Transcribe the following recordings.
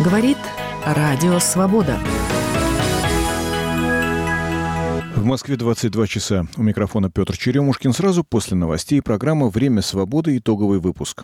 Говорит Радио Свобода. В Москве 22 часа. У микрофона Петр Черемушкин. Сразу после новостей программа «Время свободы». Итоговый выпуск.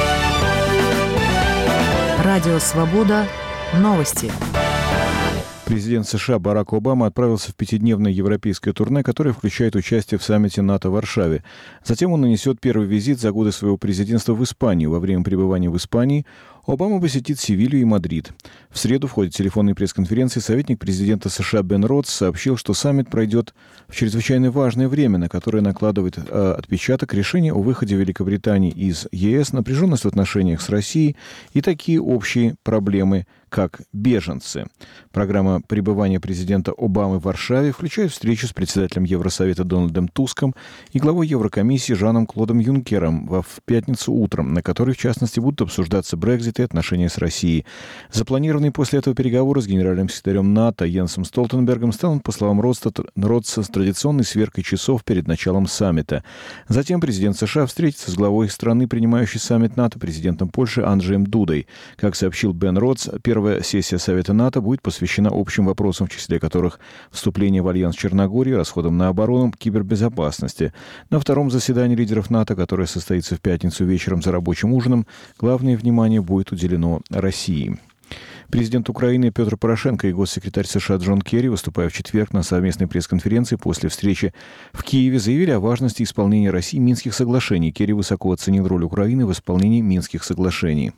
Радио Свобода. Новости. Президент США Барак Обама отправился в пятидневное европейское турне, которое включает участие в саммите НАТО в Варшаве. Затем он нанесет первый визит за годы своего президентства в Испанию. Во время пребывания в Испании Обама посетит Севилью и Мадрид. В среду в ходе телефонной пресс-конференции советник президента США Бен Родс сообщил, что саммит пройдет в чрезвычайно важное время, на которое накладывает отпечаток решение о выходе Великобритании из ЕС, напряженность в отношениях с Россией и такие общие проблемы, как беженцы. Программа пребывания президента Обамы в Варшаве включает встречу с председателем Евросовета Дональдом Туском и главой Еврокомиссии Жаном-Клодом Юнкером в пятницу утром, на которой, в частности, будут обсуждаться Брексит и отношения с Россией. Запланированные после этого переговоры с генеральным секретарем НАТО Йенсом Столтенбергом станут, по словам Родса, традиционной сверкой часов перед началом саммита. Затем президент США встретится с главой страны, принимающей саммит НАТО, президентом Польши Анджеем Дудой. Как сообщил Бен Родс, первая сессия Совета НАТО будет посвящена общим вопросам, в числе которых вступление в альянс Черногории, расходам на оборону, кибербезопасности. На втором заседании лидеров НАТО, которое состоится в пятницу вечером за рабочим ужином, главное внимание будет уделено России. Президент Украины Петр Порошенко и госсекретарь США Джон Керри, выступая в четверг на совместной пресс-конференции после встречи в Киеве, заявили о важности исполнения Россией Минских соглашений. Керри высоко оценил роль Украины в исполнении Минских соглашений.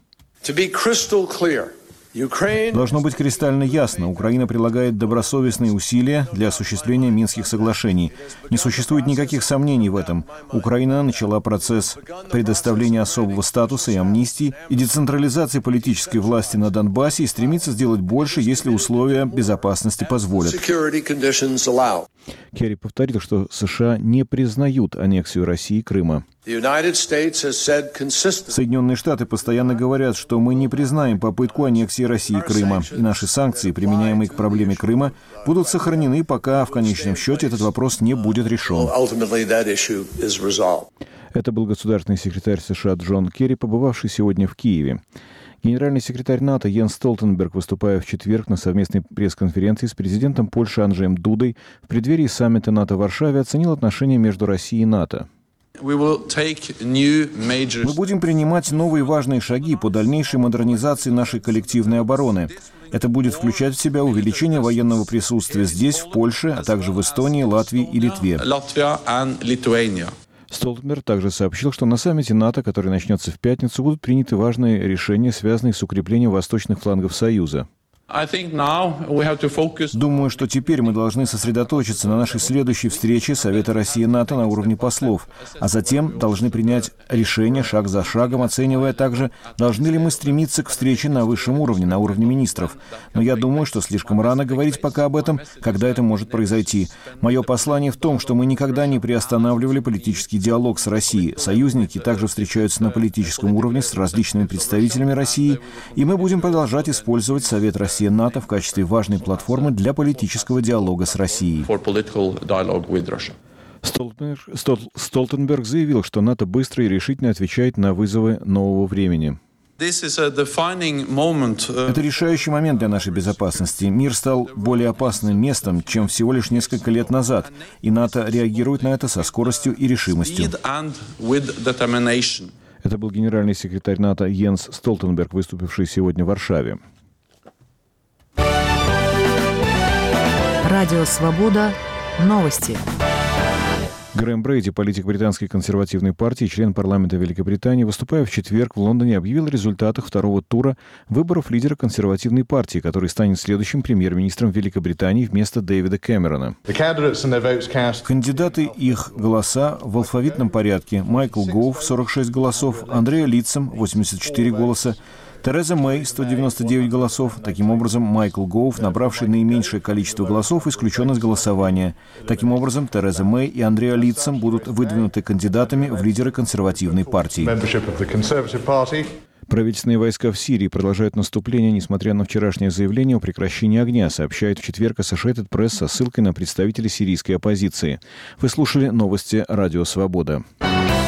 Должно быть кристально ясно, Украина прилагает добросовестные усилия для осуществления Минских соглашений. Не существует никаких сомнений в этом. Украина начала процесс предоставления особого статуса и амнистии и децентрализации политической власти на Донбассе и стремится сделать больше, если условия безопасности позволят. Керри повторил, что США не признают аннексию России Крыма. Соединенные Штаты постоянно говорят, что мы не признаем попытку аннексии России Крыма, и наши санкции, применяемые к проблеме Крыма, будут сохранены, пока в конечном счете этот вопрос не будет решен. Это был государственный секретарь США Джон Керри, побывавший сегодня в Киеве. Генеральный секретарь НАТО Йенс Столтенберг, выступая в четверг на совместной пресс-конференции с президентом Польши Анджеем Дудой в преддверии саммита НАТО в Варшаве, оценил отношения между Россией и НАТО. Мы будем принимать новые важные шаги по дальнейшей модернизации нашей коллективной обороны. Это будет включать в себя увеличение военного присутствия здесь, в Польше, а также в Эстонии, Латвии и Литве. Столтенберг также сообщил, что на саммите НАТО, который начнется в пятницу, будут приняты важные решения, связанные с укреплением восточных флангов Союза. Думаю, что теперь мы должны сосредоточиться на нашей следующей встрече Совета России и НАТО на уровне послов, а затем должны принять решение шаг за шагом, оценивая также, должны ли мы стремиться к встрече на высшем уровне, на уровне министров. Но я думаю, что слишком рано говорить пока об этом, когда это может произойти. Мое послание в том, что мы никогда не приостанавливали политический диалог с Россией. Союзники также встречаются на политическом уровне с различными представителями России, и мы будем продолжать использовать Совет России и НАТО в качестве важной платформы для политического диалога с Россией. Столтенберг заявил, что НАТО быстро и решительно отвечает на вызовы нового времени. Это решающий момент для нашей безопасности. Мир стал более опасным местом, чем всего лишь несколько лет назад, и НАТО реагирует на это со скоростью и решимостью. Это был генеральный секретарь НАТО Йенс Столтенберг, выступивший сегодня в Варшаве. Радио Свобода. Новости. Грэм Брейди, политик британской консервативной партии, член парламента Великобритании, выступая в четверг в Лондоне, объявил о результатах второго тура выборов лидера консервативной партии, который станет следующим премьер-министром Великобритании вместо Дэвида Кэмерона. Кандидаты их голоса в алфавитном порядке: Майкл Гоув, 46 голосов, Андреа Литцем, 84 голоса, Тереза Мэй, 199 голосов. Таким образом, Майкл Гоув, набравший наименьшее количество голосов, исключен из голосования. Таким образом, Тереза Мэй и Андреа Литцем будут выдвинуты кандидатами в лидеры консервативной партии. Правительственные войска в Сирии продолжают наступление, несмотря на вчерашнее заявление о прекращении огня, сообщает в четверг Associated Press со ссылкой на представителей сирийской оппозиции. Вы слушали новости Радио Свобода.